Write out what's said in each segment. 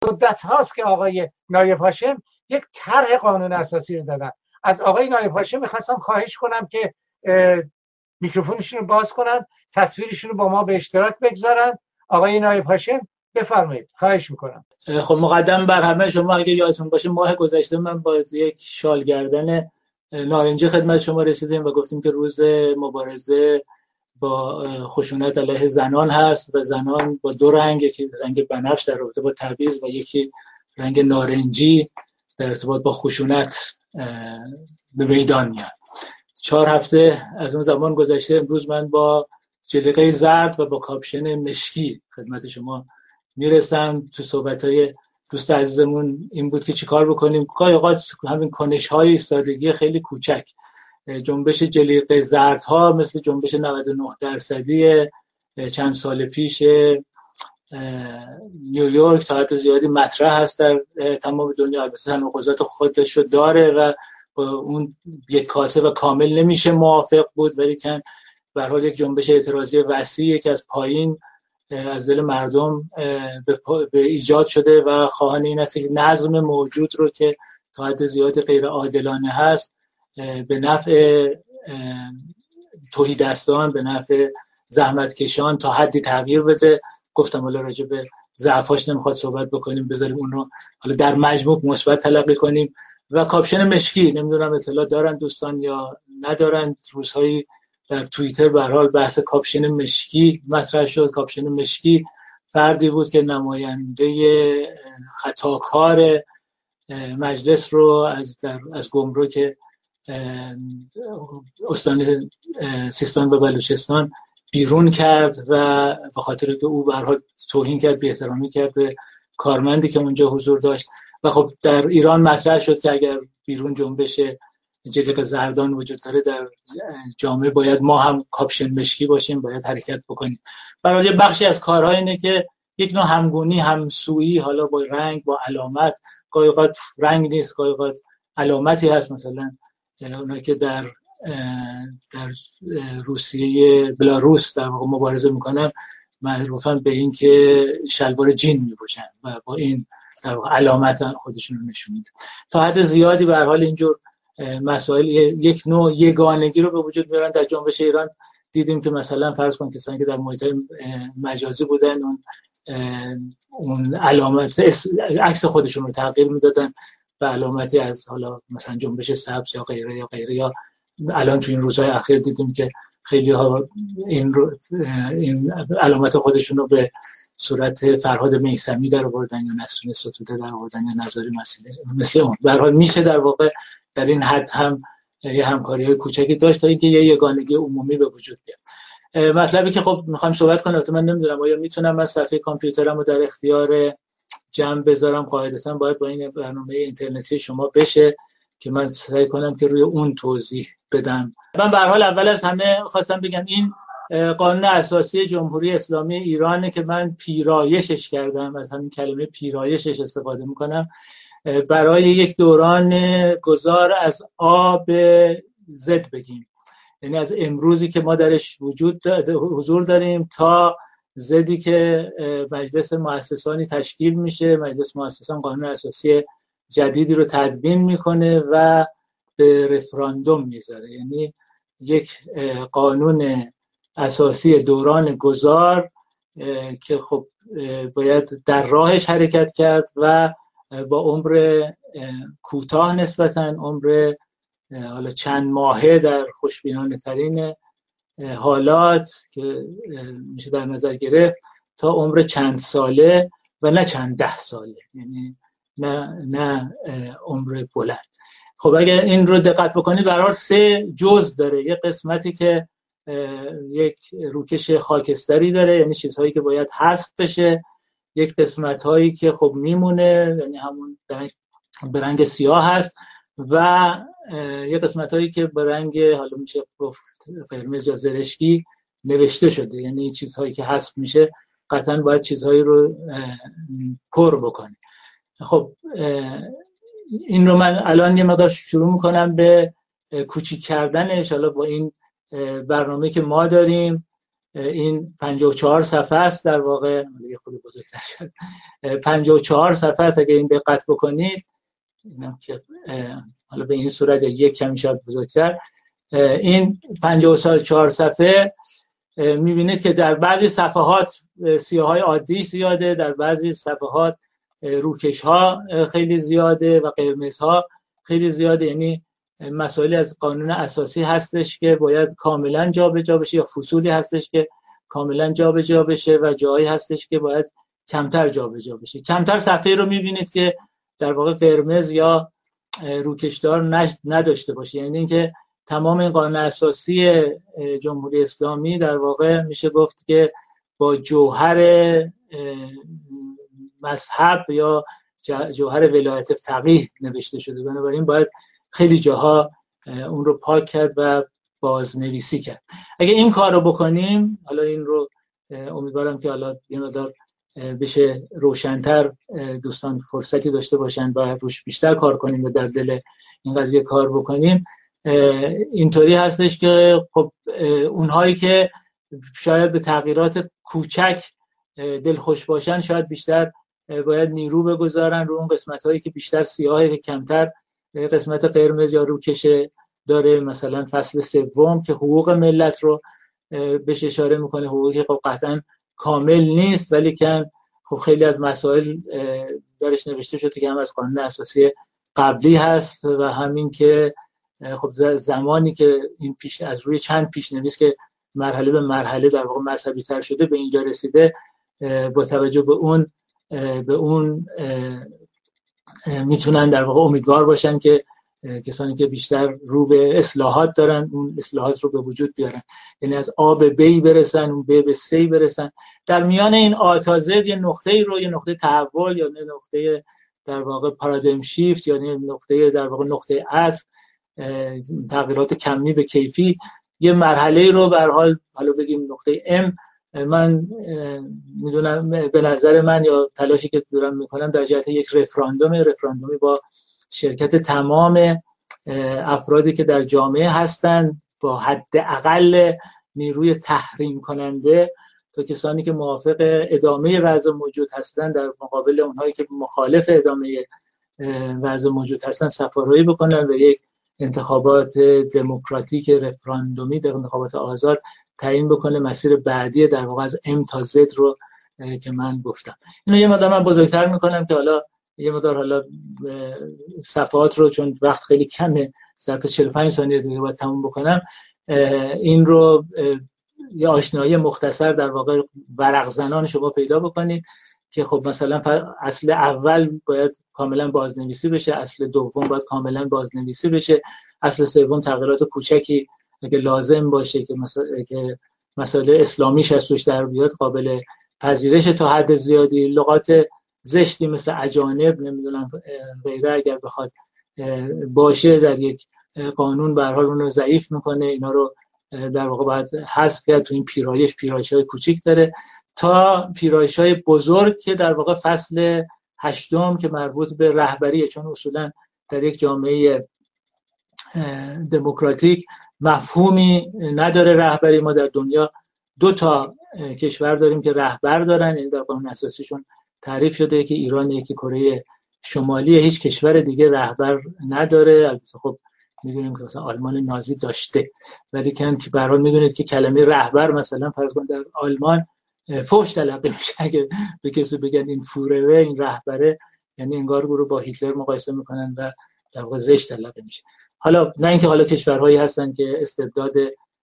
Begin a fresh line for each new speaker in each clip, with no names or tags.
مدت هاست که آقای نایب هاشم یک طرح قانون اساسی رو دادن. از آقای نایب هاشم میخواستم خواهش کنم که میکروفونشون رو باز کنن، تصویرشون رو با ما به اشتراک بگذارن. آقای نایب هاشم بفرمایید، خواهش میکنم.
خب مقدم بر همه شما، اگه یادتون باشه ماه گذشته من با یک شال گردن نارنجی خدمت شما رسیدیم و گفتیم که روز مبارزه با خشونت علیه زنان هست و زنان با دو رنگ، یکی رنگ بنفش در رابطه با تبعیض و یکی رنگ نارنجی در ارتباط با خشونت به میدان میاد. 4 هفته از اون زمان گذشته. امروز من با جلیقه زرد و با کاپشن مشکی خدمت شما میرسم. تو صحبت‌های دوست عزیزمون این بود که چیکار بکنیم. گاهی اوقات همین کنش‌های ایستادگی خیلی کوچک، جنبش جلیقه زردها مثل جنبش 99% چند سال پیش نیویورک تا حد زیادی مطرح هست در تمام دنیا. البته تناقضات خودش رو داره و با اون یک کاسه و کامل نمیشه موافق بود، ولی که به هر حال یک جنبش اعتراضی وسیعی که از پایین از دل مردم به ایجاد شده و خواهان این است که نظم موجود رو که تا حد زیادی غیر عادلانه هست به نفع تهیدستان، به نفع زحمتکشان تا حدی تغییر بده. گفتم حالا راجع به ضعفاش نمیخواد صحبت بکنیم، بذاریم اون رو حالا در مجموع مثبت تلقی کنیم. و کاپشن مشکی، نمیدونم اطلاع دارن دوستان یا ندارن، روزهایی در توییتر به هر حال بحث کاپشن مشکی مطرح شد. کاپشن مشکی فردی بود که نماینده خطاکار مجلس رو از گمرک استان سیستان و بلوچستان بیرون کرد و به خاطر که او به هر حال توهین کرد، بی‌احترامی کرد به کارمندی که اونجا حضور داشت. و خب در ایران مطرح شد که اگر بیرون جنبش جلیقه زردان وجود داره در جامعه باید ما هم کاپشن مشکی باشیم، باید حرکت بکنیم. برای یه بخشی از کارها اینه که یک نوع همگونی، همسویی، حالا با رنگ، با علامت، گاهی اوقات رنگ نیست، گاهی اوقات علامتی هست. مثلا اونایی که در روسیه بلاروس در واقع مبارزه میکنن معروفن به این که شلوار جین میپوشن و با این در واقع علامت خودشون رو نشون میدن. تا حد زیادی به هر حال اینجور مسائل یک نوع یگانگی رو به وجود میارن. در جنبش ایران دیدیم که مثلا فرض کن کسانی که در محیط‌های مجازی بودن اون علامت عکس خودشون رو تغییر میدادن به علامتی از حالا مثلا جنبش سبز یا غیره. یا الان تو این روزهای اخیر دیدیم که خیلی ها این علامت خودشون رو به صورت فرهاد میثمی در آوردن یا نسرین ستوده در آوردن یا نظاری مثل اون. به هر حال میشه در واقع در این حد هم یه همکاری‌های کوچکی داشت تا اینکه یه یگانگی عمومی به وجود بیاد. مطلبی که خب میخوام صحبت کنم، من نمیدونم آیا میتونم من صفحه کامپیوترم رو در اختیار جمع بذارم. قاعدتاً باید با این برنامه اینترنتی شما بشه که من سعی کنم که روی اون توضیح بدم. من به هر حال اول از همه خواستم بگم این قانون اساسی جمهوری اسلامی ایرانه که من پیرایشش کردم، از همین کلمه پیرایشش استفاده میکنم، برای یک دوران گذار از آ به زد بگیم، یعنی از امروزی که ما درش حضور داریم تا زدی که مجلس مؤسسانی تشکیل میشه. مجلس مؤسسان قانون اساسی جدیدی رو تدوین میکنه و به رفراندوم میذاره، یعنی یک قانون اساسی دوران گذار که خب باید در راهش حرکت کرد و با عمر کوتاه نسبتاً، عمر حالا چند ماهه در خوشبینانه ترین حالات که میشه در نظر گرفت، تا عمر چند ساله و نه چند 10 ساله، یعنی نه عمر بلند. خب اگر این رو دقت بکنید به هر حال 3 جزء داره. یک قسمتی که یک روکش خاکستری داره، یعنی چیزهایی که باید حذف بشه. یک قسمت هایی که خب میمونه، یعنی همون به رنگ سیاه هست، و یک قسمت هایی که به رنگ حالا میشه گفت قرمز یا زرشکی نوشته شده، یعنی چیزهایی که حذف میشه قطعا باید چیزهایی رو پر بکنه. خب این رو من الان یه مقدار شروع میکنم به کوچیک کردنش. حالا با این برنامه که ما داریم این 54 صفحه است در واقع، یه خود بزرگتر شد، 54 صفحه است. اگه این دقت بکنید، اینم که حالا به این صورت یک کمی شاید بزرگتر، این 54 صفحه میبینید که در بعضی صفحات سیاهای عادی زیاده، در بعضی صفحات روکش ها خیلی زیاده و قرمز ها خیلی زیاده. یعنی مسائلی از قانون اساسی هستش که باید کاملا جابجا بشه، یا فصولی هستش که کاملا جابجا بشه و جایی هستش که باید کمتر جابجا بشه. کمتر صفحه رو میبینید که در واقع قرمز یا روکشدار نداشته باشه. یعنی اینکه تمام این قانون اساسی جمهوری اسلامی در واقع میشه گفت که با جوهر مذهب یا جوهر ولایت فقیه نوشته شده، بنابراین باید خیلی جاها اون رو پاک کرد و بازنویسی کرد. اگه این کار رو بکنیم، حالا این رو امیدوارم که حالا یه مقدار بشه روشن‌تر، دوستان فرصتی داشته باشن و روش بیشتر کار کنیم و در دل این قضیه کار بکنیم. اینطوری هستش که خب اونهایی که شاید به تغییرات کوچک دلخوش باشن شاید بیشتر باید نیرو بگذارن رو اون قسمت‌هایی که بیشتر سیاهه و کمتر قسمت قرمز یا روکش داره. مثلا فصل سوم که حقوق ملت رو بهش اشاره میکنه، حقوقی که خب قطعا کامل نیست ولی که خب خیلی از مسائل درش نوشته شده که هم از قانون اساسی قبلی هست و همین که خب زمانی که این پیش از روی چند پیش‌نویس که مرحله به مرحله در واقع مذهبی تر شده به اینجا رسیده، با توجه به اون میتونن در واقع امیدوار باشن که کسانی که بیشتر رو به اصلاحات دارن اون اصلاحات رو به وجود بیارن، یعنی از آ به بی برسن، اون ب به سی برسن. در میان این آ تا زد یه نقطه‌ای رو، یه نقطه تحول یا نقطه در واقع پارادایم شیفت، یعنی نقطه در واقع نقطه عطف، تغییرات کمی به کیفی، یه مرحله رو به هر حال حالا بگیم نقطه ام. من میدونم به نظر من یا تلاشی که دارم میکنم در جهت یک رفراندومی با شرکت تمام افرادی که در جامعه هستن، با حداقل نیروی تحریم کننده تا کسانی که موافق ادامه وضع موجود هستن در مقابل اونهایی که مخالف ادامه وضع موجود هستن سفارایی بکنن و یک انتخابات دموکراتیک رفراندومی، در انتخابات آزاد تعیین بکنه مسیر بعدی در واقع از ام تا زد رو که من گفتم. اینو یه مقدار من بزرگتر میکنم که حالا یه مقدار حالا صفحات رو چون وقت خیلی کمه، ظرف 45 ثانیه دیگه باید تموم بکنم، این رو یه آشنایی مختصر در واقع ورق زنان شما پیدا بکنید که خب مثلا اصل اول باید کاملا بازنویسی بشه، اصل دوم باید کاملا بازنویسی بشه، اصل سوم تغییرات کوچکی اگه لازم باشه که مسائل اسلامیش از توش در بیاد قابل پذیرش تا حد زیادی. لغات زشتی مثل اجانب نمیدونم غیره اگر بخواد باشه در یک قانون به هر حال اون رو ضعیف میکنه، اینا رو در واقع باید حذف کرد. تو این پیرایش‌های کوچیک داره تا پیرایش‌های بزرگ که در واقع فصل 8 که مربوط به رهبریه، چون اصولا در یک جامعه دموکراتیک مفهومی نداره رهبری. ما در دنیا 2 کشور داریم که رهبر دارن، این در قانون اساسیشون تعریف شده که ایران یکی کره شمالی، هیچ کشور دیگه رهبر نداره. البته خب میدونیم که مثلا آلمان نازی داشته، ولی که به هر حال میدونید که کلمه رهبر مثلا فرض کن در آلمان فوش تلقی میشه اگه به کسی بگن این فوروره، این رهبره، یعنی انگار رو با هیتلر مقایسه میکنن و در واقع زشت تلقی میشه. حالا نه اینکه حالا کشورهایی هستن که استبداد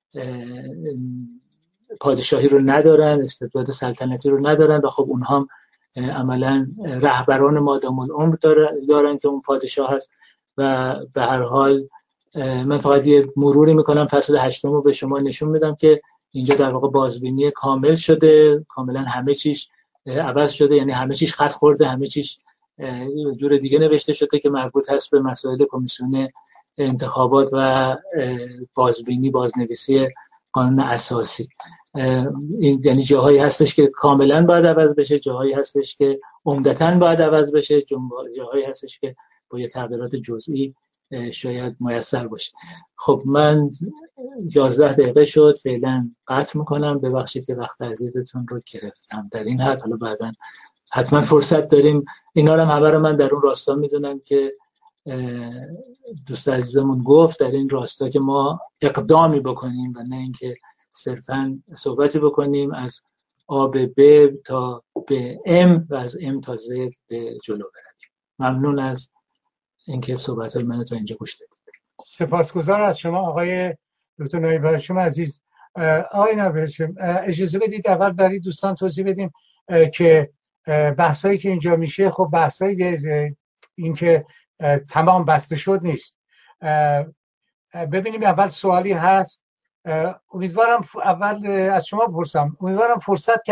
پادشاهی رو ندارن، استبداد سلطنتی رو ندارن و خب اونها هم عملا رهبران مادام العمر دارن که اون پادشاه هست. و به هر حال من فقط یه مروری میکنم فصل 8 رو به شما نشون میدم که اینجا در واقع بازبینی کامل شده، کاملا همه چیش عوض شده، یعنی همه چیش خط خورده، همه چیش جور دیگه نوشته شده که مربوط هست به مسائل کمیسیون انتخابات و بازنویسی قانون اساسی. این یعنی جاهایی هستش که کاملا باید عوض بشه، جاهایی هستش که عمدتاً باید عوض بشه، جاهایی هستش که با یه تغییرات جزئی شاید میسر باشه. خب من 11 دقیقه شد، فعلا قطع میکنم. ببخشید که وقت عزیزتون رو گرفتم در این حد. حالا بعداً حتما فرصت داریم. اینا رو همه رو من در اون راستا میدونم که دوست عزیزمون گفت، در این راستا که ما اقدامی بکنیم و نه اینکه صرفاً صحبتی بکنیم از آ به ب تا به ام و از ام تا زد به جلو برویم. ممنون از اینکه صحبت‌های منو تا اینجا گوش دادید.
سپاسگزار از شما آقای دکتر نایب هاشم عزیز. آقای نایب هاشم اجازه بدید اول برای دوستان توضیح بدیم که بحثایی که اینجا میشه خب بحثایی این که تمام بسته شد نیست. ببینیم اول سوالی هست. امیدوارم اول از شما بپرسم، امیدوارم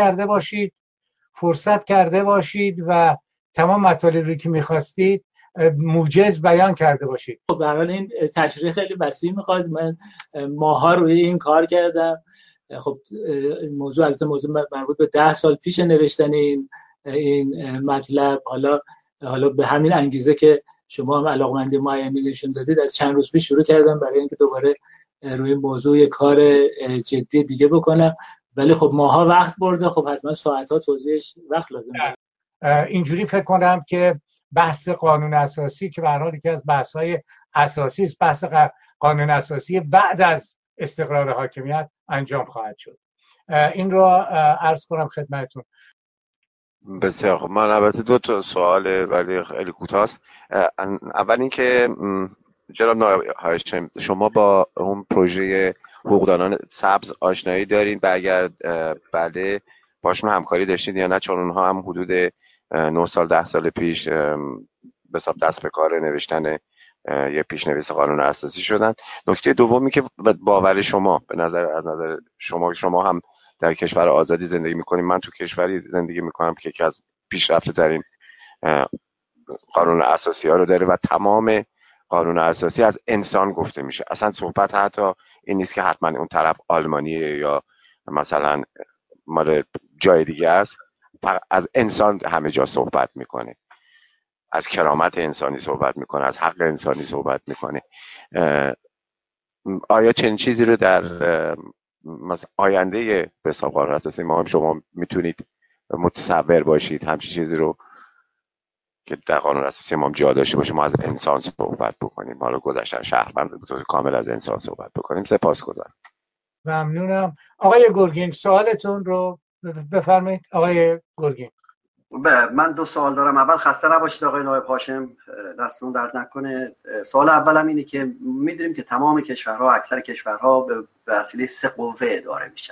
فرصت کرده باشید و تمام مطالبی که میخواستید موجز بیان کرده باشید.
خب به هر حال این تشریح خیلی وسیع میخواد. من ماها روی این کار کردم. خب موضوع البته موضوع مربوط به 10 سال پیش نوشتن این مطلب. حالا به همین انگیزه که شما هم علاقمندی معینی نشون دادید، از چند روز پیش شروع کردم برای اینکه دوباره روی موضوع کار جدی دیگه بکنم. ولی خب ماها وقت برده، خب حتما ساعت‌ها توضیحش وقت لازم داره.
اینجوری فکر کنم که بحث قانون اساسی که به هر حال یکی از بحث‌های اساسی است، بحث قانون اساسی بعد از استقرار حاکمیت انجام خواهد شد. این رو عرض کنم خدمتتون.
بسیار خب. من البته 2 تا سوال ولی خیلی کوتاست. اول اینکه جناب نایب هاشم شما با اون پروژه حقوقدانان سبز آشنایی دارین و اگر بله باشون همکاری داشتید یا نه؟ چون اونها هم حدود 9 سال 10 سال پیش به حساب دست به کار نوشتن یه پیشنویس قانون اساسی شدن. نکته دومی که باور شما به نظر شما هم در کشور آزادی زندگی میکنیم، من تو کشوری زندگی میکنم که یکی از پیشرفته ترین قانون اساسی ها رو داره و تمام قانون اساسی از انسان گفته میشه. اصلا صحبت حتی این نیست که حتما اون طرف آلمانیه یا مثلا مال جای دیگه است، از انسان همه جا صحبت میکنه، از کرامت انسانی صحبت میکنه، از حق انسانی صحبت میکنه. آیا چنین چیزی رو در مثلا آینده به حساب قانون اساسی ما هم شما میتونید متصور باشید همچین چیزی رو که در قانون اساسی ما هم جا داشته باشه، ما از انسان صحبت بکنیم، حالا گذشتن شهروند به طور کامل از انسان صحبت بکنیم؟ سپاسگزارم.
ممنونم. آقای گرگین سوالتون رو بفرمایید. آقای گرگین.
من 2 سوال دارم. اول خسته نباشید آقای نایب هاشم، دستتون درد نکنه. سوال اولم اینه که میدونیم که تمام کشورها، اکثر کشورها به وسیله 3 قوه اداره میشن.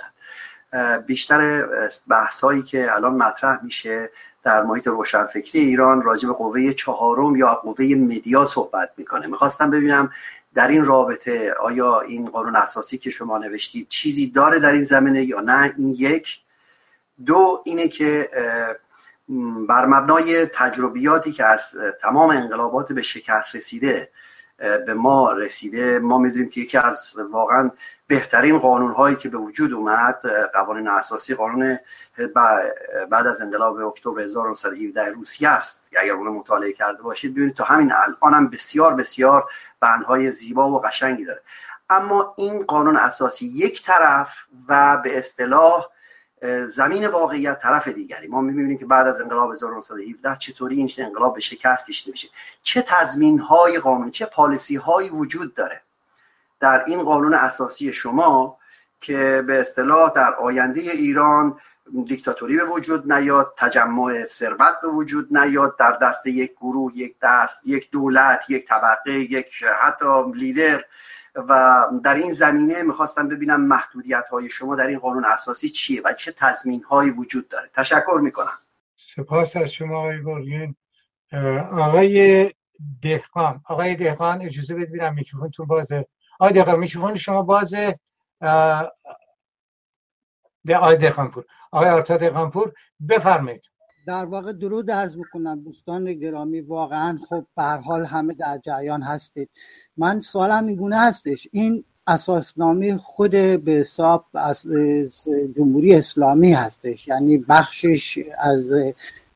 بیشتر بحثایی که الان مطرح میشه در محیط روشنفکری ایران راجع به قوه 4 یا قوه مدیا صحبت میکنه. میخواستم ببینم در این رابطه آیا این قانون اساسی که شما نوشتید چیزی داره در این زمینه یا نه؟ این 1. 2 اینه که بر مبنای تجربیاتی که از تمام انقلابات به شکست رسیده به ما رسیده، ما میدونیم که یکی از واقعا بهترین قانون‌هایی که به وجود اومد قوانین اساسی قانون بعد از انقلاب اکتبر 1917 روسیه است. اگر اون رو مطالعه کرده باشید ببینید تا همین الان هم بسیار بسیار بندهای زیبا و قشنگی داره. اما این قانون اساسی یک طرف و به اصطلاح زمین واقعیت طرف دیگری. ما می‌بینیم که بعد از انقلاب 1917 چطوری این انقلاب به شکست کشیده میشه، چه تضمین‌های قانونی، چه پالیسی‌هایی وجود داره در این قانون اساسی شما که به اصطلاح در آینده ایران دیکتاتوری به وجود نیاد، تجمع ثروت به وجود نیاد در دست یک گروه، یک دست، یک دولت، یک طبقه، یک حتی لیدر. و در این زمینه میخواستم ببینم محدودیت‌های شما در این قانون اساسی چیه و چه تضمین‌هایی وجود داره. تشکر میکنم.
سپاس از شما آقای گرگین. آقای دهقان اجازه بدید میکروفونتون بازه. آقای دهقان میکروفون شما بازه. آقای دهقانپور، آقای آرتا دهقانپور بفرمایید.
در واقع درود عرض میکنم دوستان گرامی. واقعا خب به هر حال همه در جریان هستید. من سوالم این گونه هستش، این اساسنامه خود به حساب از جمهوری اسلامی هستش، یعنی بخشش از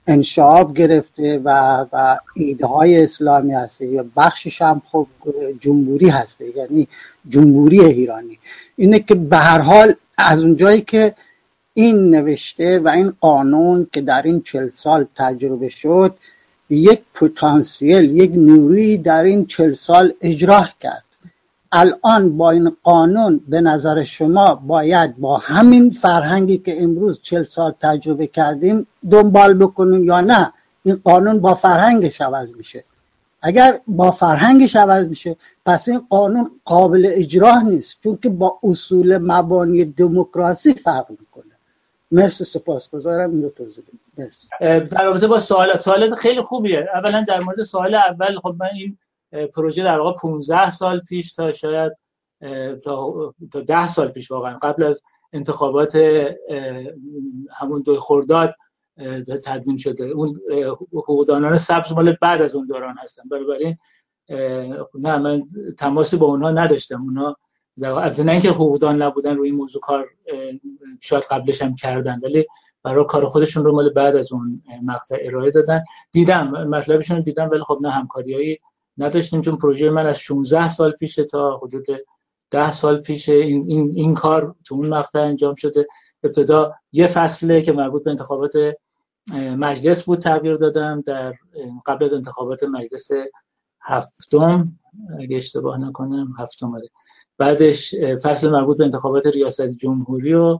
انشعاب گرفته و ایده های اسلامی هسته یا بخشش هم خب جمهوری هسته، یعنی جمهوری ایرانی. اینه که به هر حال از اونجایی که این نوشته و این قانون که در این 40 سال تجربه شد یک پتانسیل، یک نیروی در این 40 سال اجرا کرد، الان با این قانون به نظر شما باید با همین فرهنگی که امروز 40 سال تجربه کردیم دنبال بکنیم یا نه این قانون با فرهنگش عوض میشه؟ اگر با فرهنگش عوض میشه پس این قانون قابل اجرا نیست، چون که با اصول مبانی دموکراسی فرق میکنه. مرسی، سپاسگزارم. این رو توضیح بدید.
در رابطه با سوالات خیلی خوبیه. اولا در مورد سوال اول، خب من این پروژه در واقع 15 سال پیش تا شاید تا 10 سال پیش واقعا قبل از انتخابات همون 2 خرداد تدوین شده. اون حقوقدانان سبز مال بعد از اون دوران هستن، بنابراین نه من تماسی با اونها نداشتم. اونها در واقع نه اینکه حقوقدان نبودن روی این موضوع کار شاید قبلش هم کردن، ولی برای کار خودشون رو مال بعد از اون مقطع ارائه دادن. دیدم مطلبشون رو دیدم، ولی خب نه همکاریایی نداشتیم، چون پروژه من از 16 سال پیشه تا حدود 10 سال پیشه این کار تو اون مقطع انجام شده. ابتدا یه فصله که مربوط به انتخابات مجلس بود تغییر دادم در قبل از انتخابات مجلس هفتم اگه اشتباه نکنم، هفتم. بعدش فصل مربوط به انتخابات ریاست جمهوری و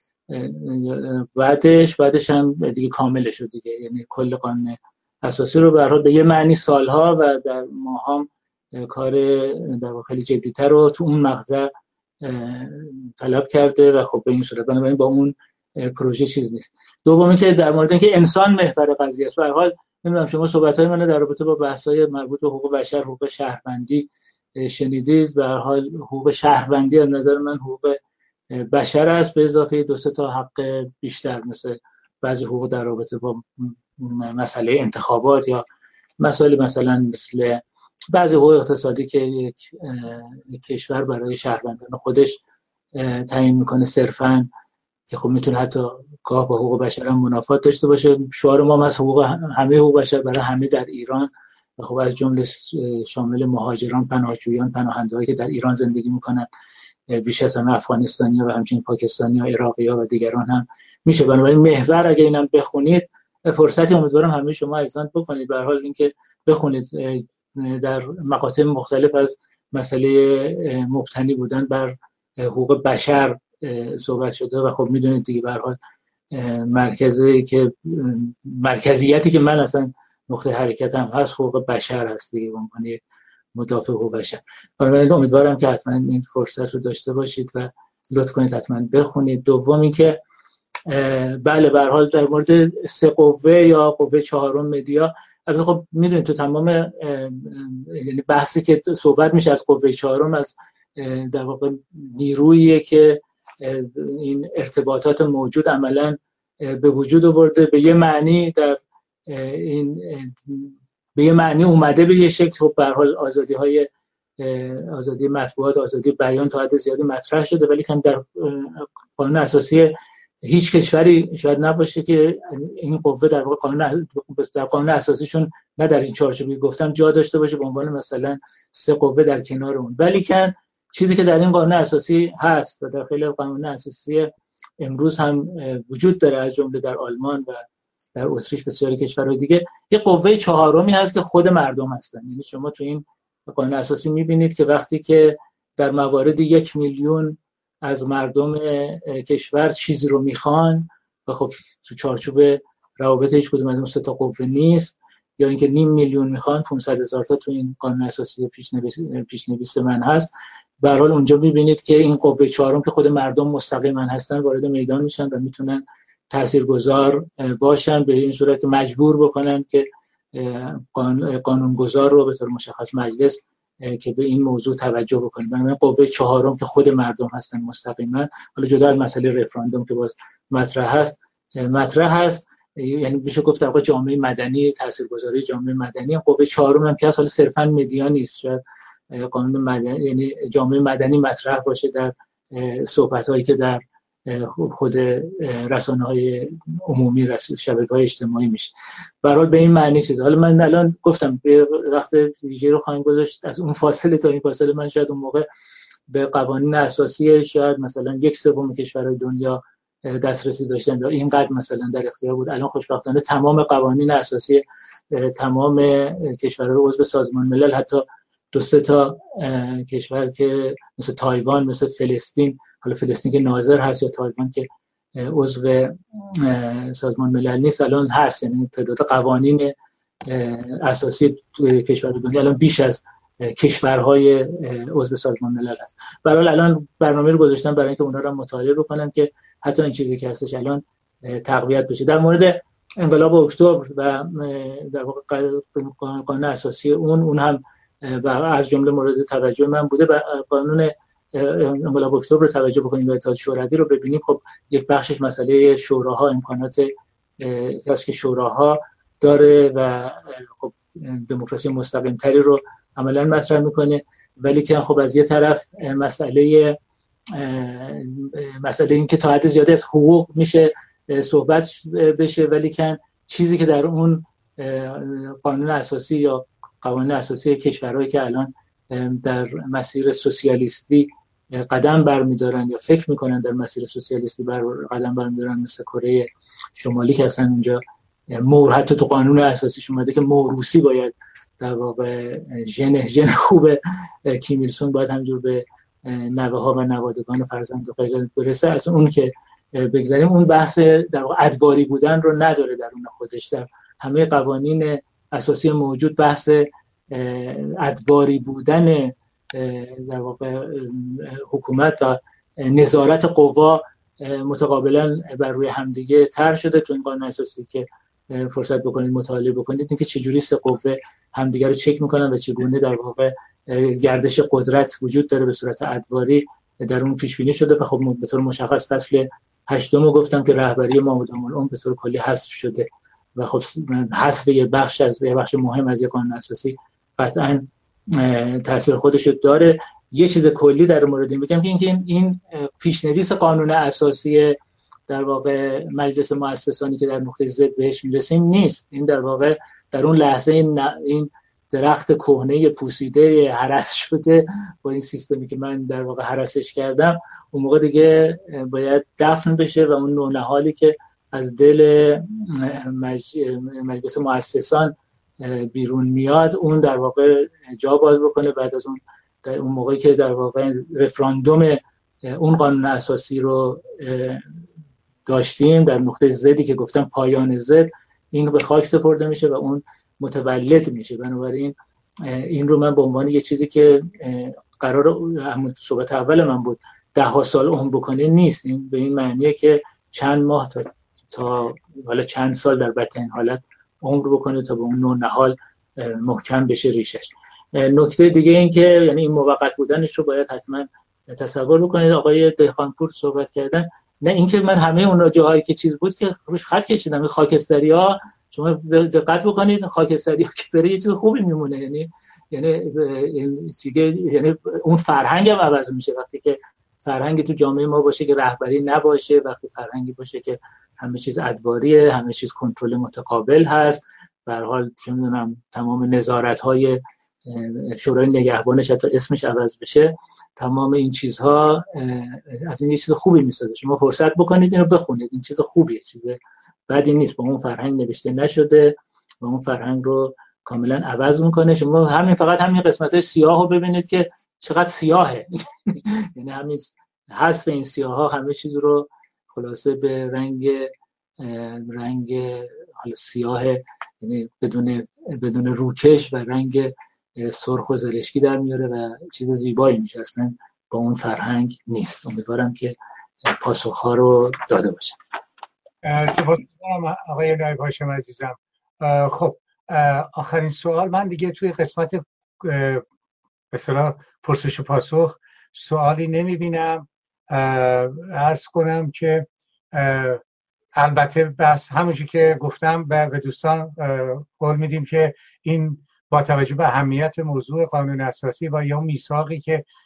بعدش هم دیگه کامل شد دیگه، یعنی کل قانون اساسی رو به هر حال به یه معنی سالها و در ماهام کار در واقع خیلی جدی‌تر رو تو اون مقطع طلب کرده و خب به این صورت بنابراین با اون پروژه چیز نیست. دومی که در مورد اینکه انسان محور قضیه است، به هر حال نمیدونم شما صحبت‌های من در رابطه با بحث‌های مربوط به حقوق بشر، حقوق شهروندی شنیدید. به هر حال حقوق شهروندی از نظر من حقوق بشر است به اضافه 2-3 تا حق بیشتر، مثل بعضی حقوق در رابطه با مسئله انتخابات یا مسائل مثلا مثل بعضی حقوق اقتصادی که یک کشور برای شهروندان خودش تعیین میکنه صرفاً، که خب میتونه حتی گاه با حقوق بشر هم منافات داشته باشه. شعار ما از همه حقوق بشر برای همه در ایران و خب از جمله شامل مهاجران، پناهجویان، پناهنده‌هایی که در ایران زندگی میکنن، بیش از همه افغانستانی‌ها و همچنین پاکستانی‌ها، عراقی‌ها و دیگران هم میشه. بنابراین محور اگه اینم بخونید فرصتی امیدوارم همه شما عزیزان بکنید، به هر حال اینکه بخونید در مقاطع مختلف از مسئله مبتنی بودن بر حقوق بشر صحبت شده و خب میدونید دیگه به هر حال مرکزیتی که من اصلا نقطه حرکتم هست حقوق بشر هست دیگه، به عنوان مدافع حقوق بشر. بنابراین امیدوارم که حتما این فرصت رو داشته باشید و لطف کنید حتما بخونید. دومی که بله به هر حال در مورد 3 قوه یا قوه 4 مدیا، البته خب میدونید تو تمام یعنی بحثی که صحبت میشه از قوه 4 از در واقع نیرویی که این ارتباطات موجود عملاً به وجود آورده، به یه معنی در این به یه معنی اومده به یه شکل. خب به هر حال آزادی مطبوعات، آزادی بیان تا حد زیادی مطرح شده، ولی که در قانون اساسی هیچ کشوری شاید نباشه که این قوه در واقع قانون اساسیشون نه در این چارچوبی گفتم جا داشته باشه به عنوان مثلا 3 قوه در کنار اون. ولی که چیزی که در این قانون اساسی هست و در خیلی قانون اساسی امروز هم وجود داره، از جمله در آلمان و در اتریش بسیاری کشورهای دیگه، یه قوه 4 هست که خود مردم هستن. یعنی شما تو این قانون اساسی میبینید که وقتی که در موارد 1 میلیون از مردم کشور چیزی رو میخوان و خب تو چارچوب روابط هیچ کدوم از اون 3 تا قوه نیست، یا اینکه 0.5 میلیون میخوان، 500,000 تا تو این قانون اساسی پیشنویس من هست. به هر حال اونجا میبینید که این قوه 4 که خود مردم مستقیما هستن وارد میدان میشن و میتونن تاثیرگذار باشن، به این صورت که مجبور بکنن که قانونگذار رو به طور مشخص مجلس که به این موضوع توجه بکنه. بنابراین قوه 4 که خود مردم هستن مستقیما، حالا جدا از مسئله رفراندوم که باز مطرح هست، یعنی میشه گفت در واقع جامعه مدنی، تاثیرگذاری جامعه مدنی. قوه 4 هم که اصلا صرفا مدیا نیست، شاید قانون مدنی یعنی جامعه مدنی مطرح باشه در صحبت‌هایی که در خود رسانه‌های عمومی، شبکه‌های اجتماعی میشه. به هر حال به این معنی چیز. حالا من الان گفتم وقت ویژه رو خواهیم گذاشت از اون فاصله تا این فاصله. من شاید اون موقع به قوانین اساسی شاید مثلا 1/3 کشورهای دنیا دسترسی داشتن یا اینقدر مثلا در اختیار بود. الان خوشبختانه تمام قوانین اساسی تمام کشورهای عضو سازمان ملل، حتی 2-3 تا کشور که مثل تایوان، مثل فلسطین، حالا فلسطین که ناظر هست، یا تایوان که عضو سازمان ملل نیست، الان هست. یعنی تعداد قوانین اساسی کشور دنیا الان بیش از کشورهای عضو سازمان ملل هست. برای الان برنامه رو گذاشتم برای اینکه اونها رو مطالعه بکنم که حتی این چیزی که هستش الان تقویت بشه. در مورد انقلاب اکتبر و در واقع قانون اساسی اون هم و از جمله مورد توجه من بوده. قانون انقلاب اکتبر رو توجه بکنیم و اتحاد شوروی رو ببینیم. خب یک بخشش مسئله شوراها، امکانات هست که شوراها داره و خب دموکراسی مستقیم تری رو عملا مطرح میکنه، ولی که خب از یه طرف مسئله این که تا حد زیادی از حقوق میشه صحبت بشه، ولی که چیزی که در اون قانون اساسی یا قوانین اساسی کشورهایی که الان در مسیر سوسیالیستی قدم برمیدارن یا فکر میکنن در مسیر سوسیالیستی قدم برمیدارن، مثل کره شمالی که اصلا اونجا حتی تو قانون اساسیش اومده که موروثی باید در واقع ژن خوب کیم ایل سونگ باید همینجور به نوه ها و نوادگان و فرزند و غیره برسه. از اون که بگذاریم، اون بحث در واقع ادواری بودن رو نداره در اون خودش. در همه قوانین اساسی موجود بحث ادواری بودن در واقع حکومت و نظارت قوا متقابلا بر روی همدیگه طرح شده. تو این قانون اساسی که فرصت بکنید مطالعه بکنید اینکه چجوری سه قوه همدیگه رو چک میکنن و چگونه در واقع گردش قدرت وجود داره به صورت ادواری در اون پیش بینی شده. و خب به طور مشخص فصل 8 گفتم که رهبری مامودان اون به طور کلی حذف شده و خب حذف یه بخش مهم از یک قانون اساسی قطعاً تاثیر خودش داره. یه چیز کلی در مورد این بگم که این پیشنویس قانون اساسی در واقع مجلس مؤسسانی که در نقطه ضد بهش میرسیم نیست. این در واقع در اون لحظه این درخت کهنه پوسیده هرس شده با این سیستمی که من در واقع هرسش کردم، اون موقع دیگه باید دفن بشه و اون نونهالی که از دل مجلس مؤسسان بیرون میاد اون در واقع جا باز بکنه. بعد از اون موقعی که در واقع رفراندوم اون قانون اساسی رو داشتیم در نقطه زدی که گفتم پایان زد، این به خاک سپرده میشه و اون متولد میشه. بنابراین این رو من به عنوان یه چیزی که قرار همون صحبت اول من بود 10 سال عمر بکنه نیست. این به این معنیه که چند ماه تا حالا چند سال در بدترین حالت عمر بکنه تا به اون نونهال محکم بشه ریشش. نکته دیگه این که یعنی این موقت بودنش رو باید حتما تصور بکنید. آقای دهقانپور صحبت کردن، نه اینکه من همه اون جاهایی که چیز بود که روش خط کشیدم. خاکستری‌ها شما دقت بکنید، خاکستری‌ها که بره یه چیز خوبی میمونه. یعنی اون فرهنگ هم عوض میشه وقتی که فرهنگی تو جامعه ما باشه که رهبری نباشه، وقتی فرهنگی باشه که همه چیز ادواریه، همه چیز کنترل متقابل هست. به هر حال چه میدونم تمام نظارت‌های شورای نگهبانش حتی اسمش عوض بشه، تمام این چیزها از این یه چیز خوبی میسازه. شما فرصت بکنید اینو بخونید، این چیز خوبیه، چیز بدی نیست. با اون فرهنگ نوشته نشده و اون فرهنگ رو کاملا عوض میکنه. شما فقط همین قسمت‌های سیاهو ببینید که چقدر سیاهه. یعنی همین حذف این سیاها همه چیز رو خلاصه به رنگ حالا سیاه، یعنی بدون روکش و رنگ سرخ و زرشکی در میاره و چیز زیبایی میشه. اصلا با اون فرهنگ نیست. امیدوارم که پاسخ‌ها رو داده باشم.
سپاسگزارم آقای نایب هاشم عزیزم. خب آخرین سوال، من دیگه توی قسمت به اصطلاح پرسش و پاسخ سوالی نمیبینم. عرض کنم که البته بس همونجوری که گفتم به دوستان قول میدیم که این با توجه به اهمیت موضوع قانون اساسی و یا میثاقی که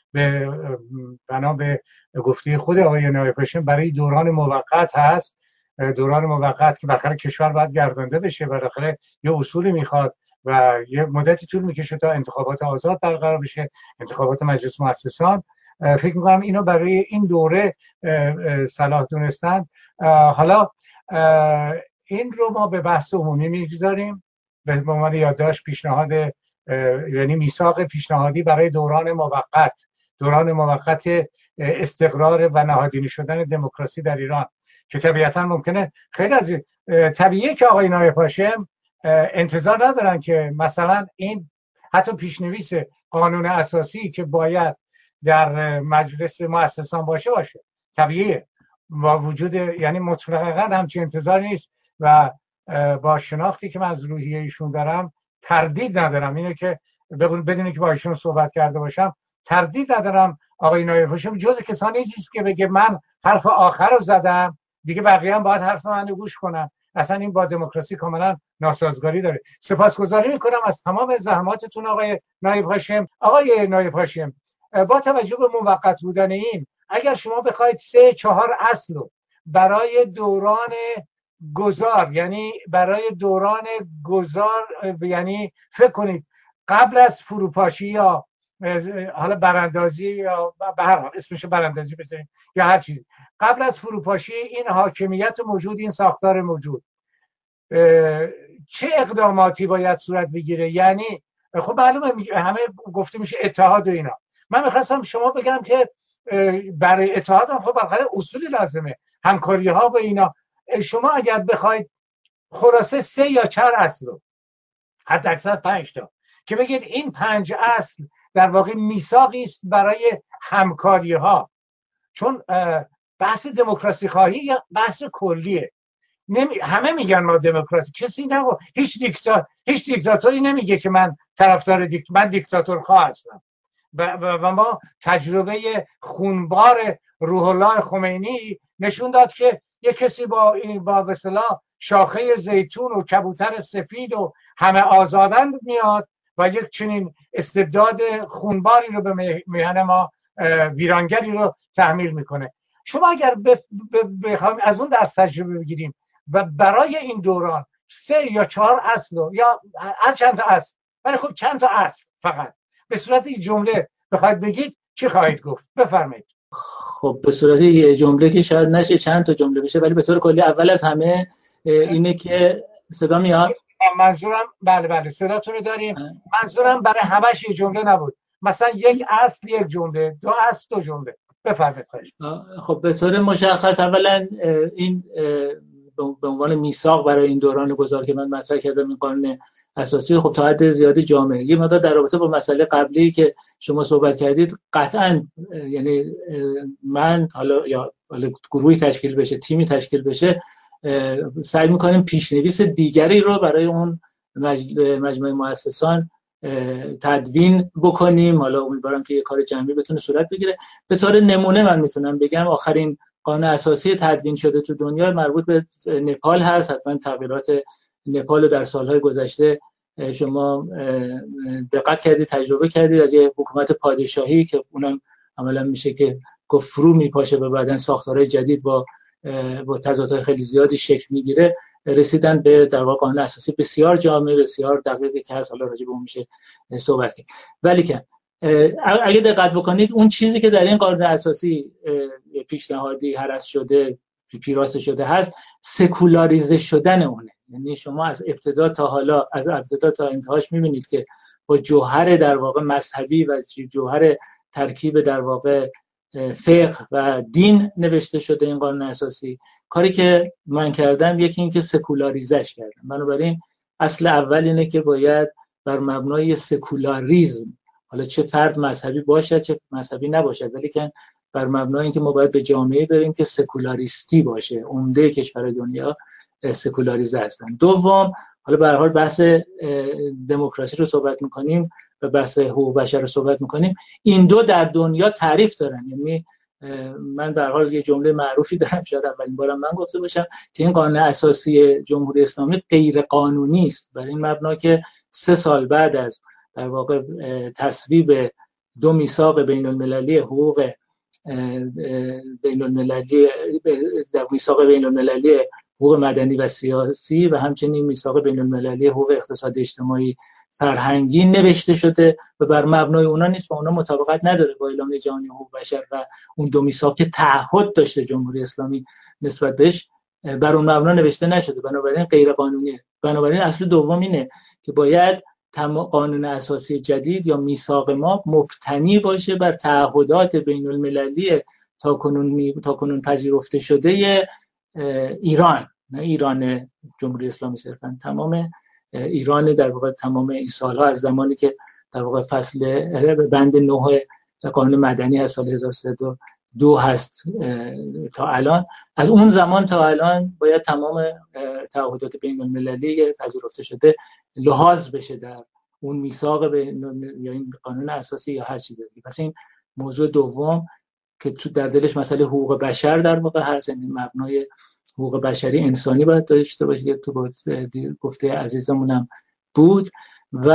بنا به گفته خود آقای نایب هاشم برای دوران موقت هست، دوران موقت که بالاخره کشور باید گردانده بشه، بالاخره یه اصولی میخواد و یه مدتی طول میکشه تا انتخابات آزاد برقرار بشه، انتخابات مجلس مؤسسان. فکر میکنم اینو برای این دوره صلاح دونستن. حالا این رو ما به بحث عمومی میگذاریم به عنوان یادداشت پیشنهاد، یعنی میثاق پیشنهادی برای دوران موقت استقرار و نهادینه شدن دموکراسی در ایران، که طبیعتا ممکنه خیلی از طبیعیه که آقای نایب هاشم انتظار ندارن که مثلا این حتی پیشنویس قانون اساسی که باید در مجلس مؤسسان باشه طبیعیه، با وجود یعنی مطلقاً همچین انتظاری نیست و با شناختی که من از روحیه ایشون دارم تردید ندارم اینه که بدون که با ایشون صحبت کرده باشم تردید ندارم آقای نایب هاشم جز کسانی نیست که بگه من حرف آخر رو زدم دیگه بقیه هم باید حرف منو گوش کنن. اصلا این با دموکراسی کاملا ناسازگاری داره. سپاسگزاری میکنم از تمام زحماتتون آقای نایب هاشم. آقای نایب هاشم، با توجه به موقت بودن این، اگر شما بخواید 3-4 اصل رو برای دوران گذار، یعنی یعنی فکر کنید قبل از فروپاشی یا حالا براندازی یا به هر حال اسمش براندازی بذاریم یا هر چیزی، قبل از فروپاشی این حاکمیت موجود، این ساختار موجود، چه اقداماتی باید صورت بگیره؟ یعنی خب معلومه همه گفته میشه اتحاد و اینا. من میخواستم شما بگم که برای اتحاد هم خب بالاخره اصولی لازمه، همکاری ها و اینا. شما اگر بخواید خلاصه 3 یا 4 اصل رو، حتی اکثر 5 تا که بگید این 5 اصل در واقع میثاقی است برای همکاری ها، چون بحث دموکراسی خواهی یا بحث کلیه. همه میگن ما دموکراسی، کسی نگو، هیچ دیکتاتوری نمیگه که من طرفدار من دیکتاتور خواه هستم. و ما تجربه خونبار روح الله خمینی نشون داد که یک کسی با به اصطلاح شاخه زیتون و کبوتر سفید و همه آزادند میاد و یک چنین استبداد خونباری رو به میهن ما، ویرانگری رو تحمیل میکنه. شما اگر بخوایم از اون درس تجربه بگیریم و برای این دوران 3 یا 4 اصل یا هر چند تا اصل، ولی خب چند تا اصل فقط به صورت یک جمله بخواید بگید چی خواهید گفت؟ بفرمایید.
خب به صورت یک جمله که شاید نشه چند تا جمله بشه، ولی به طور کلی اول از همه اینه که صدا میاد؟
منظورم بله صداتون رو داریم. منظورم برای همش یک جمله نبود، مثلا یک اصل یک جمله، 2 اصل 2 جمله. بفرمایید.
خب به طور مشخص اولا این به عنوان میثاق برای این دوران گذار که من مطرح کردم، این قانون اساسی، خب تا حد زیادی جامعه. یه مقدار در رابطه با مسئله قبلی که شما صحبت کردید، قطعاً یعنی من حالا گروهی تشکیل بشه، تیمی تشکیل بشه، سعی می‌کنیم پیشنویس دیگری رو برای اون مجمع مؤسسان تدوین بکنیم. حالا امیدوارم که یه کار جمعی بتونه صورت بگیره. به طور نمونه من میتونم بگم آخرین قانون اساسی تدوین شده تو دنیا مربوط به نپال هست. حتما تغییرات نپال رو در سالهای گذشته شما دقت کردید، تجربه کردید، از یه حکومت پادشاهی که اونم عملا میشه که گفت فرو میپاشه و بعدن ساختارهای جدید با تضادهای خیلی زیادی شکل میگیره، رسیدن به در واقع قانون اساسی بسیار جامع، بسیار دقیقی که هست. حالا راجع به اون میشه صحبت کرد. ولی که اگه دقت بکنید اون چیزی که در این قانون اساسی پیشنهادی هرس شده، پیراسته شده هست، سکولاریزه شدن اونه. یعنی شما از ابتدا تا حالا، از ابتدا تا انتهاش میبینید که با جوهر در واقع مذهبی و جوهر ترکیب در واقع فقه و دین نوشته شده این قانون اساسی. کاری که من کردم یکی این که سکولاریزش کردم. بنابراین اصل اول اینه که باید بر مبنای سکولاریزم، حالا چه فرد مذهبی باشد چه مذهبی نباشد، ولی که بر مبنای اینکه ما باید به جامعه بریم که سکولاریستی باشه. عمده کشور دنیا سکولاریزه هستن. دوم، حالا به هر حال بحث دموکراسی رو صحبت می‌کنیم و بحث حقوق بشر رو صحبت می‌کنیم، این دو در دنیا تعریف دارن. یعنی من به هر حال یه جمله معروفی دارم، شاید اولین بارم من گفته باشم، که این قانون اساسی جمهوری اسلامی غیر قانونی است، بر این مبنا که 3 سال بعد از در واقع تصویب دو میثاق بین المللی حقوق بین المللی، میثاق بین المللی حقوق مدنی و سیاسی و همچنین میثاق بین المللی حقوق اقتصادی اجتماعی فرهنگی نوشته شده و بر مبنای اونا نیست و اونا مطابقت نداره با اعلامیه جهانی حقوق بشر و اون دو میثاق که تعهد داشته جمهوری اسلامی نسبت بهش بر اون مبنا نوشته نشده، بنابراین غیر قانونیه. بنابراین اصل دوم اینه که باید قانون اساسی جدید یا میثاق ما مبتنی باشه بر تعهدات بین المللی تا کنون پذیرفته شده ایران، نه ایران جمهوری اسلامی صرفا، تمام ایران در واقع تمام این سالها از زمانی که در واقع فصل بند 9 قانون مدنی از سال 1302 هست تا الان، از اون زمان تا الان باید تمام تعهدات بین المللی پذیرفته شده لحاظ بشه در اون میثاق یا این قانون اساسی یا هر چیز دیگه. پس این موضوع دوم که تو در دلش مسئله حقوق بشر در واقع هست، یعنی مبنای حقوق بشری انسانی باید داشته باشه که تو گفته عزیزمونم بود. و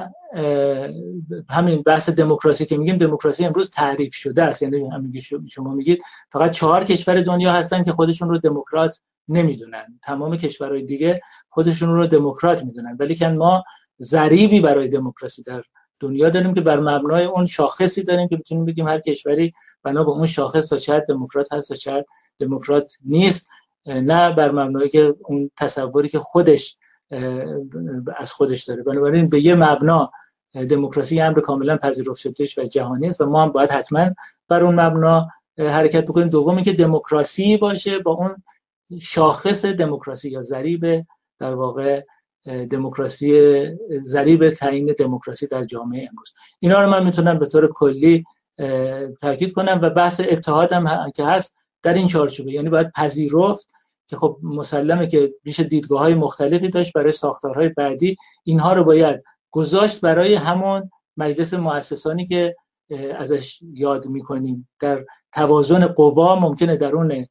همین بحث دموکراسی که میگیم، دموکراسی امروز تعریف شده است، یعنی همین شما میگید فقط 4 کشور دنیا هستن که خودشون رو دموکرات نمیدونن، تمام کشورهای دیگه خودشون رو دموکرات میدونن، ولی که ما ضریبی برای دموکراسی در دنیا داریم که بر مبنای اون شاخصی داریم که بتونیم بگیم هر کشوری بنا به اون شاخص تا چقدر دموکرات هست تا چقدر دموکرات نیست، نه بر مبنایی که اون تصوری که خودش از خودش داره. بنابراین به یه مبنا دموکراسی امر کاملا پذیرفته شده و جهانی است و ما هم باید حتما بر اون مبنا حرکت بکنیم. دومی که دموکراسی باشه با اون شاخص دموکراسی یا ضریب در واقع دموکراسی، ضریب تعیین دموکراسی در جامعه امروز. اینا رو من میتونم به طور کلی تاکید کنم و بحث اتحاد هم که هست در این چارچوبه، یعنی باید پذیرفت که خب مسلمه که میشه دیدگاه‌های مختلفی داشت برای ساختارهای بعدی، اینها رو باید گذاشت برای همون مجلس مؤسسانی که ازش یاد میکنیم. در توازن قوا ممکنه درون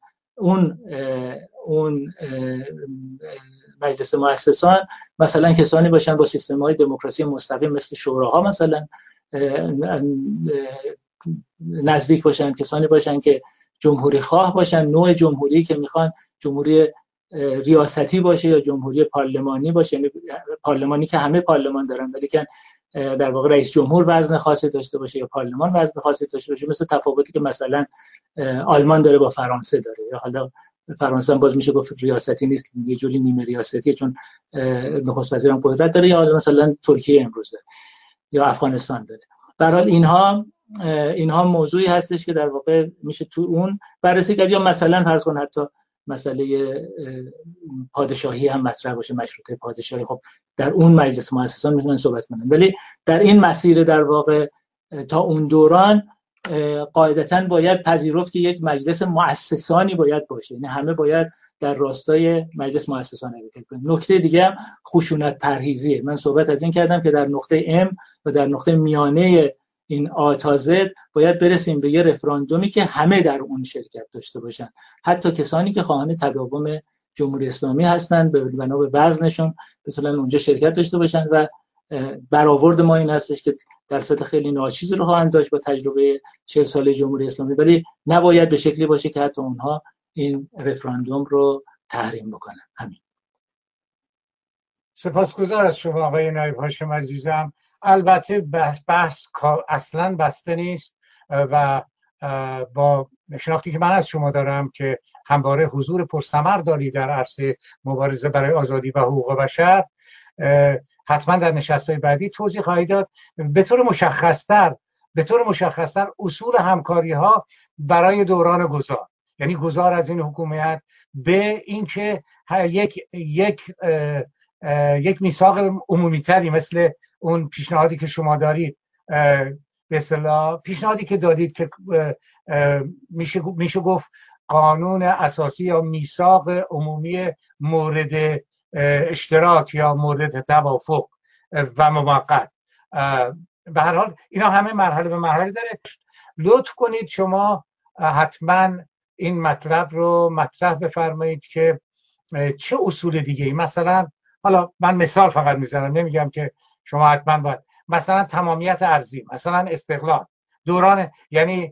اون مجلس مؤسسان مثلا کسانی باشن با سیستم‌های دموکراسی مستقیم مثل شوراها مثلا نزدیک باشن، کسانی باشن که جمهوری خواه باشن، نوع جمهوری که میخوان جمهوری ریاستی باشه یا جمهوری پارلمانی باشه، یعنی پارلمانی که همه پارلمان دارن ولی که در واقع رئیس جمهور وزن خاصی داشته باشه یا پارلمان وزن خاصی داشته باشه، مثل تفاوتی که مثلا آلمان داره با فرانسه داره، یا حالا فرانسه هم باز میشه گفت ریاستی نیست، یه جوری نیمه ریاستیه چون نخست وزیر هم قدرت داره، یا مثلا ترکیه امروز داره یا افغانستان داره. به هر حال اینها موضوعی هستش که در واقع میشه تو اون بررسی کرد. یا مثلا فرض کن حتی مسئله پادشاهی هم مطرح باشه، مشروطه پادشاهی، خب در اون مجلس مؤسسان میتونن صحبت کنن، ولی در این مسیر در واقع تا اون دوران قاعدتاً باید پذیرفت که یک مجلس مؤسسانی باید باشه، یعنی همه باید در راستای مجلس مؤسسانه حرکت کنن. نکته دیگه هم خشونت پرهیزیه. من صحبت از این کردم که در نقطه ام و در نقطه میانه این آ تا زد باید برسیم به یه رفراندومی که همه در اون شرکت داشته باشن، حتی کسانی که خواهان تداوم جمهوری اسلامی هستن بنا به وزنشون بتونن اونجا شرکت داشته باشن. و برآورد ما این هستش که درصد خیلی ناچیزی رو خواهند داشت با تجربه 40 ساله جمهوری اسلامی، ولی نباید به شکلی باشه که حتی اونها این رفراندوم رو تحریم بکنن. همین.
سپاسگزار از شما آقای نایب هاشم عزیزم. البته بحث اصلا بسته نیست و با شناختی که من از شما دارم که همواره حضور پرثمر داری در عرصه مبارزه برای آزادی و حقوق بشر، حتما در نشست‌های بعدی توضیح خواهید داد به طور مشخص‌تر اصول همکاری‌ها برای دوران گذار، یعنی گذار از این حکومت به اینکه یک میثاق عمومی‌تری مثل اون پیشنهادی که شما دارید، به اصطلاح پیشنهادی که دادید که میشه گفت قانون اساسی یا میثاق عمومی مورد اشتراک یا مورد توافق و موقت، به هر حال اینا همه مرحله به مرحله داره. لطف کنید شما حتما این مطلب رو مطرح بفرمایید که چه اصول دیگه ای، مثلا حالا من مثال فقط میزنم، نمیگم که شما حتما باید، مثلا تمامیت ارضی، مثلا استقلال، دوران، یعنی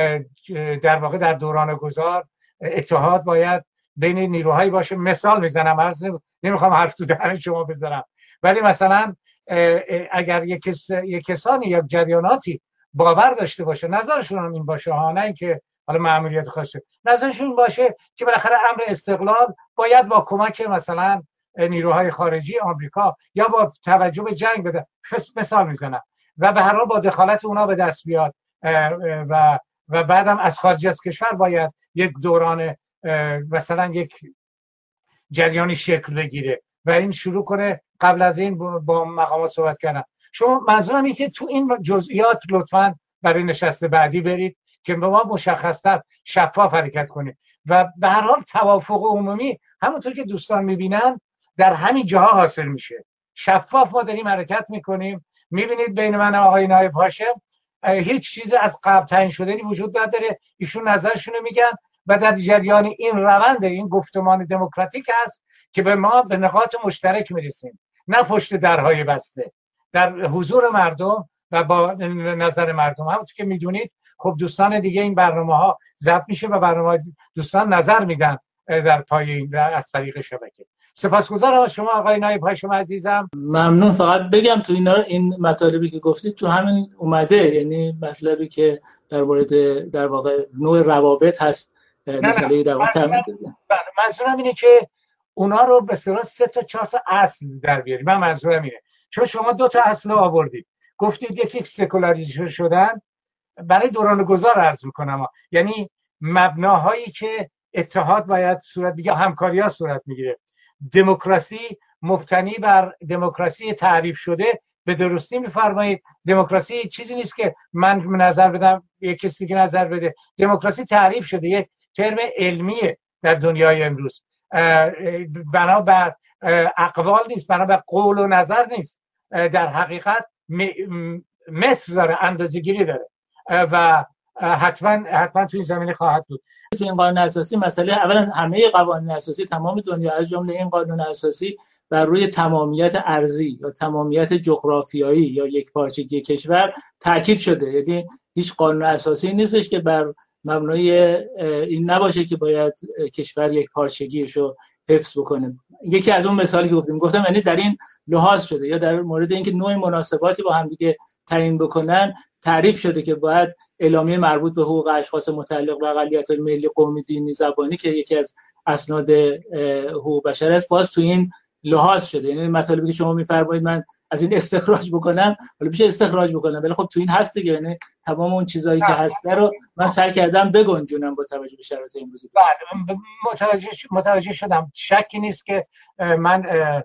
در واقع در دوران گذار اتحاد باید بین نیروهایی باشه. مثال میزنم، نمیخوام حرف تو دهن شما بذارم، ولی مثلا اگر یک کسانی یا جریاناتی باور داشته باشه، نظرشون هم این باشه ها، نه اینکه حالا مأموریت خاصه، نظرشون این باشه که بالاخره امر استقلال باید با کمک مثلا نیروهای خارجی آمریکا یا با توجه به جنگ بده، مثال میزنم، و به هر حال با دخالت اونا به دست بیاد و بعدم از خارج از کشور باید یک دوران مثلا یک جریانی شکل بگیره و این شروع کنه. قبل از این با مقامات صحبت کردم. شما منظورم اینه که تو این جزئیات لطفاً برای نشست بعدی برید که به ما مشخص‌تر شفاف حرکت کنید و به هر حال توافق عمومی همونطور که دوستان می‌بینن در همین جاها حاصل میشه. شفاف ما داریم حرکت می‌کنیم. می‌بینید بین من و آقای نایب هاشم هیچ چیزی از قبل تعیین شدنی وجود نداره. ایشون نظرشون رو میگن و در جریان این روند این گفتمان دموکراتیک است که به ما به نقاط مشترک میرسیم، نه پشت درهای بسته، در حضور مردم و با نظر مردم. همونطور که میدونید خب دوستان دیگه این برنامه‌ها ضبط میشه و برنامه دوستان نظر میدن در پای این از طریق شبکه. سپاسگزارم از شما آقای نایب هاشم عزیزم.
ممنون. فقط بگم تو این مطالبی که گفتید تو همین اومده، یعنی مطلبی که در واقع نوع روابط هست، مسئله در واقع
منظورم اینه که اونا رو به اصطلاح 3 تا 4 تا اصل در بیاریم. من منظورم اینه، چون شما 2 تا اصل آوردید، گفتید یکی سکولاریزه شدن برای دوران گذار عرض میکنم، یعنی مبناهایی که اتحاد باید صورت بگیره، همکاری‌ها صورت میگیره. دموکراسی مبتنی بر دموکراسی تعریف شده، به درستی میفرمایید. دموکراسی چیزی نیست که من نظر بدم یک کسی دیگه نظر بده. دموکراسی تعریف شده، یک ترم علمیه در دنیای امروز، بنابر اقوال نیست، بنابر قول و نظر نیست، در حقیقت متر داره، اندازه‌گیری داره و حتما تو این زمینه خواهد بود.
تو این قانون اساسی مسئله اولا همه قوانین اساسی تمام دنیا از جمله این قانون اساسی بر روی تمامیت ارضی یا تمامیت جغرافیایی یا یکپارچگی کشور تاکید شده. یعنی هیچ قانون اساسی نیستش که بر مبنای این نباشه که باید کشور یکپارچگیش رو حفظ بکنه. یکی از اون مثالی که گفتم یعنی در این لحاظ شده، یا در مورد اینکه نوع مناسباتی با هم دیگه تعیین بکنن تعریف شده که باید اعلامیه مربوط به حقوق اشخاص متعلق به اقلیت‌های ملی، قومی، دینی، زبانی که یکی از اسناد حقوق بشر است باز تو این لحاظ شده. یعنی مطالبی که شما می‌فرمایید من از این استخراج بکنم، حالا میشه استخراج بکنم، ولی خب تو این هست دیگه. یعنی تمام اون چیزایی که هست رو من سعی کردم بگنجونم با توجه به شرایط امروزی.
بله متوجه شدم. شکی نیست که من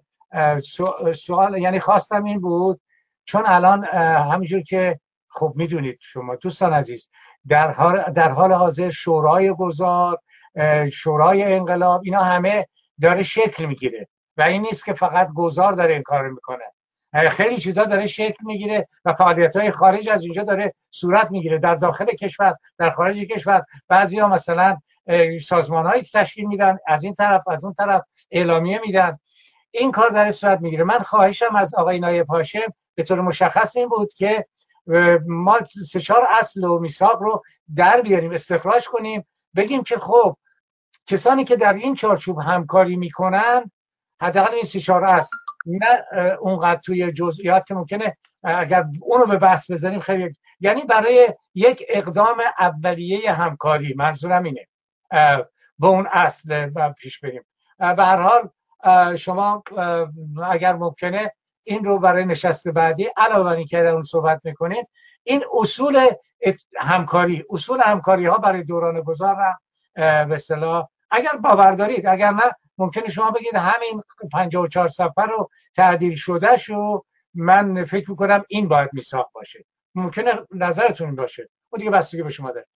سوال یعنی خواستم این بود، چون الان همینجور که خب میدونید شما دوستان عزیز، در حال حاضر شورای گذار، شورای انقلاب، اینا همه داره شکل میگیره و این نیست که فقط گذار داره این کار میکنه، خیلی چیزا داره شکل میگیره و فعالیت‌های خارج از اینجا داره صورت میگیره، در داخل کشور، در خارج کشور. بعضیا مثلا سازمان‌هایی تشکیل میدن، از این طرف از اون طرف اعلامیه میدن، این کار داره صورت میگیره. من خواهشم از آقای نایب هاشم به طور مشخص این بود که ما 3-4 اصل و میثاق رو در بیاریم، استخراج کنیم، بگیم که خب کسانی که در این چارچوب همکاری میکنن حداقل این 3-4 اصل، نه اونقدر توی جزئیات که ممکنه اگر اونو به بحث بذاریم خیلی، یعنی برای یک اقدام اولیه همکاری، منظورم اینه، با اون اصل پیش بریم. به هر حال شما اگر ممکنه این رو برای نشست بعدی علاوه بر اینکه در اون صحبت میکنید، این اصول همکاری ها برای دوران گذار را به اصطلاح اگر باور دارید، اگر نه ممکنه شما بگید همین 54 صفحه رو تعدیل شده شو، من فکر میکنم این باید میثاق باشه. ممکنه نظرتون این باشه، اون دیگه بستگی به شما داره.